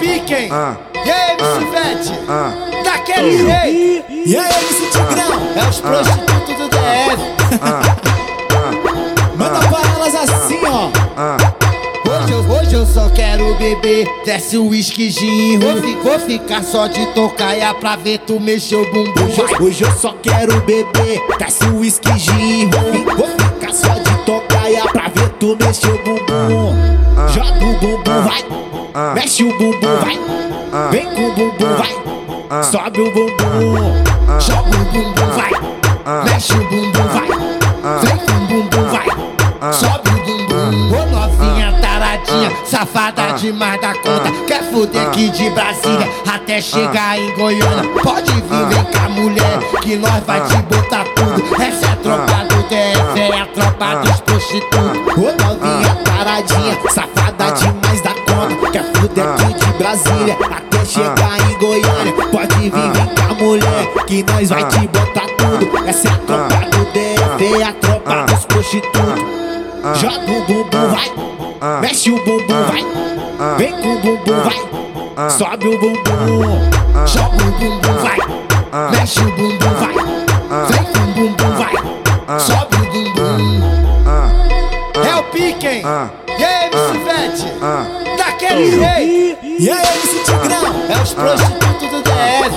Piquen. E aí, MC Vete? Daquele jeito. E aí, MC Tigrão? É os prostitutos do DF. Manda pra elas assim, ó. Hoje eu só quero beber. Desce o whisky gin. Vou ficar só de tocaia pra ver tu mexer o bumbum. Hoje eu só quero beber. Desce o whisky gin. Vou ficar só de tocaia pra ver tu mexer o bumbum. Joga o bumbum, vai. Mexe o bumbum, vai. Vem com o bumbum, vai. Sobe o bumbum. Joga o bumbum, vai. Mexe o bumbum, vai. Vem com o bumbum, vai. Sobe o bumbum. Ô novinha taradinha, safada demais da conta. Quer fuder aqui de Brasília até chegar em Goiânia. Pode vir, vem cá mulher, que nós vai te botar tudo. Essa é a tropa do DF, é a tropa dos prostitutos. Ô novinha taradinha, safada demais da conta. Quer fuder aqui de Brasília até chegar em Goiânia. Pode vir, vem cá mulher, que nós vai te botar tudo. Essa é a tropa do DF, é a tropa dos prostitutos. Joga o bumbum, vai. Mexe o bumbum, vai. Vem com o bumbum, vai. Sobe o bumbum. Joga o bumbum, vai. Mexe o bumbum, vai. Vem com o bumbum, vai. Sobe o bumbum. É o Piquen. E aí, MC Vete? Daquele jeito. E aí, MC Tigrão? É os prostitutos do DF.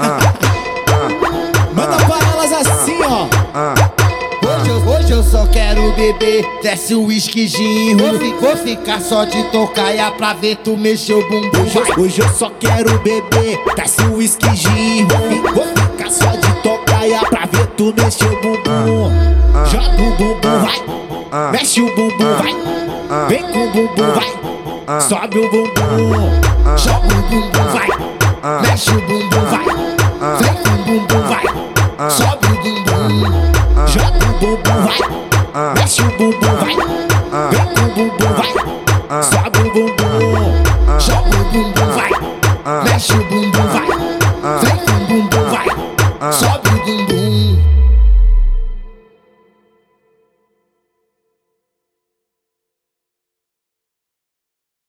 Manda pra elas assim, ó. Hoje eu só quero beber. Desce o whisky gin. Vou ficar só de tocaia pra ver tu mexer o bumbum. Hoje eu só quero beber. Desce o whisky gin. Vou ficar só de tocaia pra ver tu mexer o bumbum. Joga o bumbum, vai. Mexe o bumbum, vai. Vem com o bumbum, vai. Sobe o bumbum. Joga o bumbum, vai. Mexe o bumbum, vai. Vem com o bumbum, vai. Sobe o bumbum. Joga o bumbum, vai. Mexe o bumbum, vai. Vem com o bumbum, vai. Sobe o bumbum.